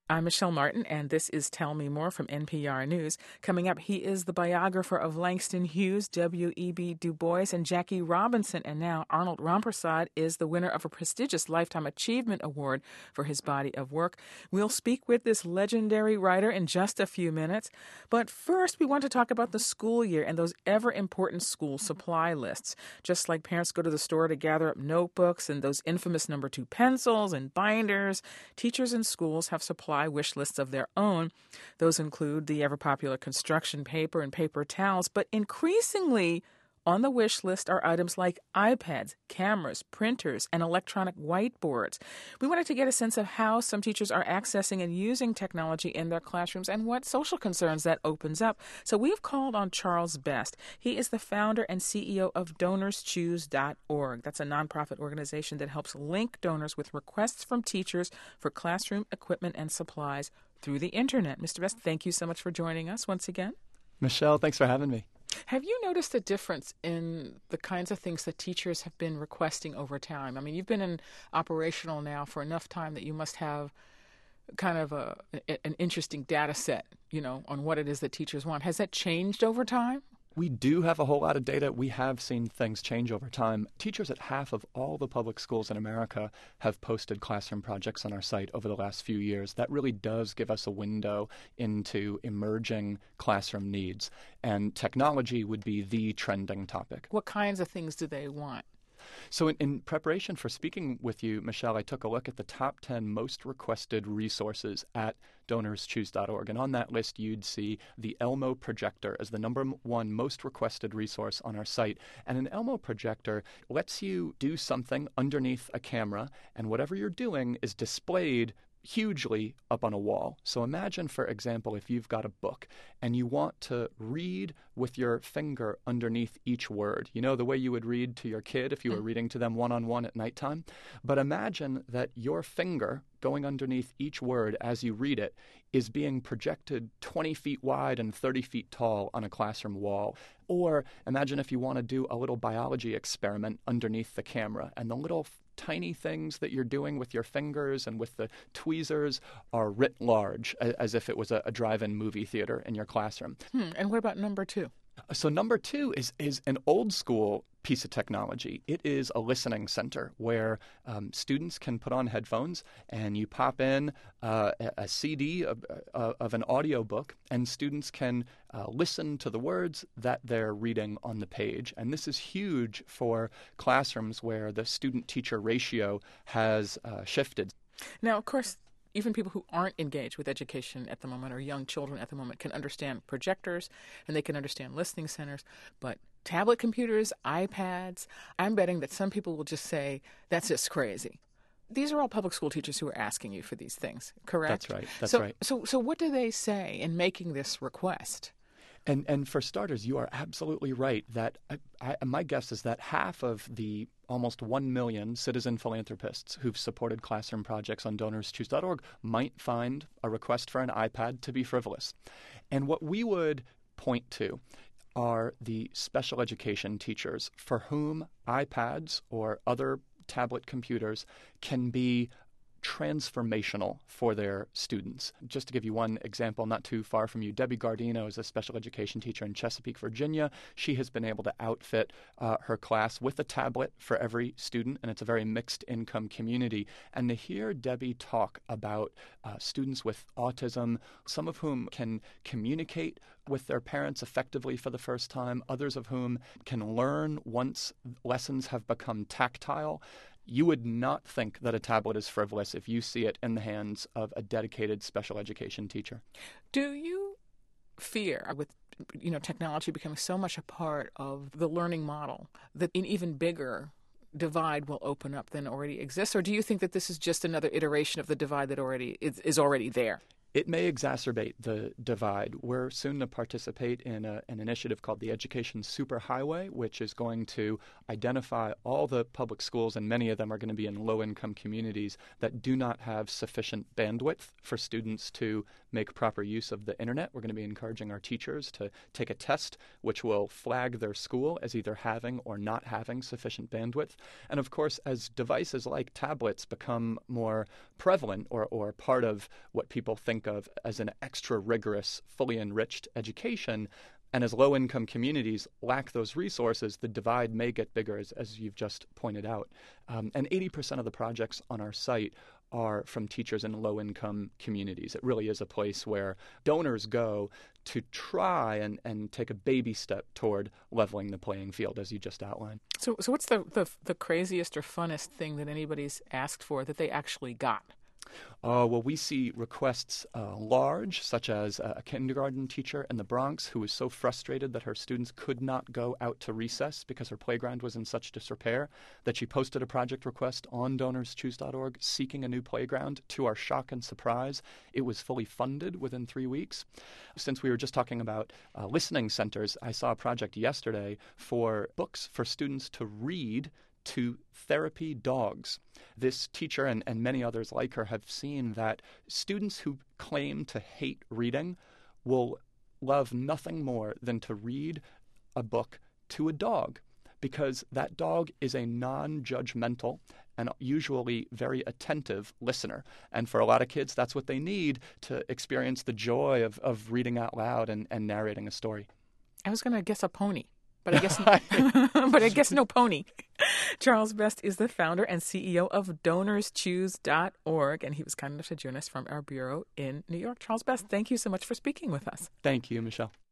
I'm Michelle Martin, and this is Tell Me More from NPR News. Coming up, he is the biographer of Langston Hughes, W.E.B. Du Bois, and Jackie Robinson. And now Arnold Rampersad is the winner of a prestigious Lifetime Achievement Award for his body of work. We'll speak with this legendary writer in just a few minutes. But first, we want to talk about the school year and those ever-important school supply lists. Just like parents go to the store to gather up notebooks and those infamous number 2 pencils and binders, teachers in schools have supply wish lists of their own. Those include the ever-popular construction paper and paper towels, but increasingly on the wish list are items like iPads, cameras, printers, and electronic whiteboards. We wanted to get a sense of how some teachers are accessing and using technology in their classrooms and what social concerns that opens up. So we've called on Charles Best. He is the founder and CEO of DonorsChoose.org. That's a nonprofit organization that helps link donors with requests from teachers for classroom equipment and supplies through the internet. Mr. Best, thank you so much for joining us once again. Michelle, thanks for having me. Have you noticed a difference in the kinds of things that teachers have been requesting over time? I mean, you've been in operational now for enough time that you must have kind of an interesting data set, on what it is that teachers want. Has that changed over time? We do have a whole lot of data. We have seen things change over time. Teachers at half of all the public schools in America have posted classroom projects on our site over the last few years. That really does give us a window into emerging classroom needs. And technology would be the trending topic. What kinds of things do they want? So in preparation for speaking with you, Michelle, I took a look at the top 10 most requested resources at DonorsChoose.org. And on that list, you'd see the Elmo projector as the number 1 most requested resource on our site. And an Elmo projector lets you do something underneath a camera, and whatever you're doing is displayed hugely up on a wall. So imagine, for example, if you've got a book and you want to read with your finger underneath each word, the way you would read to your kid if you were reading to them one-on-one at nighttime. But imagine that your finger going underneath each word as you read it is being projected 20 feet wide and 30 feet tall on a classroom wall. Or imagine if you want to do a little biology experiment underneath the camera, and the little tiny things that you're doing with your fingers and with the tweezers are writ large, as if it was a drive-in movie theater in your classroom. And what about number 2? So number 2 is an old school piece of technology. It is a listening center where students can put on headphones and you pop in a CD of an audiobook, and students can listen to the words that they're reading on the page. And this is huge for classrooms where the student-teacher ratio has shifted. Now, of course, even people who aren't engaged with education at the moment or young children at the moment can understand projectors and they can understand listening centers. But tablet computers, iPads, I'm betting that some people will just say, that's just crazy. These are all public school teachers who are asking you for these things, correct? That's right. That's right. So what do they say in making this request? And for starters, you are absolutely right that my guess is that half of the almost 1 million citizen philanthropists who've supported classroom projects on DonorsChoose.org might find a request for an iPad to be frivolous. And what we would point to are the special education teachers for whom iPads or other tablet computers can be transformational for their students. Just to give you one example, not too far from you, Debbie Gardino is a special education teacher in Chesapeake, Virginia. She has been able to outfit her class with a tablet for every student, and it's a very mixed income community. And to hear Debbie talk about students with autism, some of whom can communicate with their parents effectively for the first time, others of whom can learn once lessons have become tactile, you would not think that a tablet is frivolous if you see it in the hands of a dedicated special education teacher. Do you fear, with technology becoming so much a part of the learning model, that an even bigger divide will open up than already exists? Or do you think that this is just another iteration of the divide that already is already there? It may exacerbate the divide. We're soon to participate in an initiative called the Education Superhighway, which is going to identify all the public schools, and many of them are going to be in low-income communities that do not have sufficient bandwidth for students to make proper use of the internet. We're going to be encouraging our teachers to take a test which will flag their school as either having or not having sufficient bandwidth. And of course, as devices like tablets become more prevalent or part of what people think of as an extra rigorous, fully enriched education, and as low-income communities lack those resources, the divide may get bigger, as you've just pointed out. And 80% of the projects on our site are from teachers in low-income communities. It really is a place where donors go to try and take a baby step toward leveling the playing field, as you just outlined. So what's the craziest or funnest thing that anybody's asked for that they actually got? Well, we see requests large, such as a kindergarten teacher in the Bronx who was so frustrated that her students could not go out to recess because her playground was in such disrepair that she posted a project request on DonorsChoose.org seeking a new playground. To our shock and surprise, it was fully funded within 3 weeks. Since we were just talking about listening centers, I saw a project yesterday for books for students to read to therapy dogs. This teacher and many others like her have seen that students who claim to hate reading will love nothing more than to read a book to a dog, because that dog is a non-judgmental and usually very attentive listener. And for a lot of kids, that's what they need to experience the joy of reading out loud and narrating a story. I was going to guess a pony. But I guess no pony. Charles Best is the founder and CEO of DonorsChoose.org, and he was kind enough to join us from our bureau in New York. Charles Best, thank you so much for speaking with us. Thank you, Michelle.